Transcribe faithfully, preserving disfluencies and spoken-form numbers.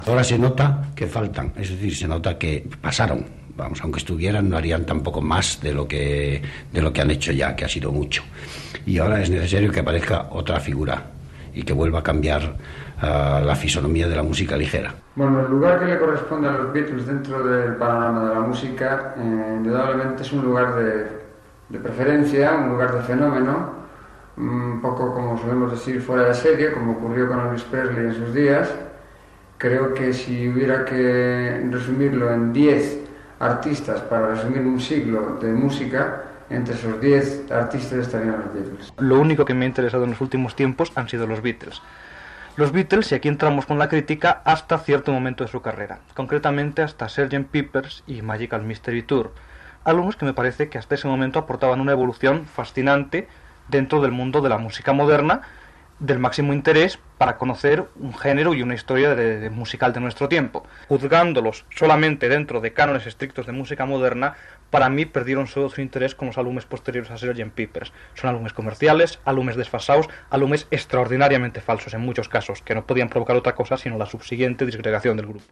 Ahora se nota que faltan, es decir, se nota que pasaron. Vamos, aunque estuvieran, no harían tampoco más de lo que de lo que han hecho ya, que ha sido mucho. Y ahora es necesario que aparezca otra figura y que vuelva a cambiar uh, la fisonomía de la música ligera. Bueno, el lugar que le corresponde a los Beatles dentro del panorama de la música, eh, indudablemente es un lugar de, de preferencia, un lugar de fenómeno, un poco como solemos decir fuera de serie, como ocurrió con Elvis Presley en sus días. Creo que si hubiera que resumirlo en diez artistas para resumir un siglo de música, entre esos diez artistas estarían los Beatles. Lo único que me ha interesado en los últimos tiempos han sido los Beatles. Los Beatles, y aquí entramos con la crítica, hasta cierto momento de su carrera, concretamente hasta sergeant Pepper's y Magical Mystery Tour, álbumes que me parece que hasta ese momento aportaban una evolución fascinante dentro del mundo de la música moderna, del máximo interés para conocer un género y una historia de, de musical de nuestro tiempo. Juzgándolos solamente dentro de cánones estrictos de música moderna, para mí perdieron todo su interés con los álbumes posteriores a sergeant Pepper's. Son álbumes comerciales, álbumes desfasados, álbumes extraordinariamente falsos en muchos casos, que no podían provocar otra cosa sino la subsiguiente disgregación del grupo.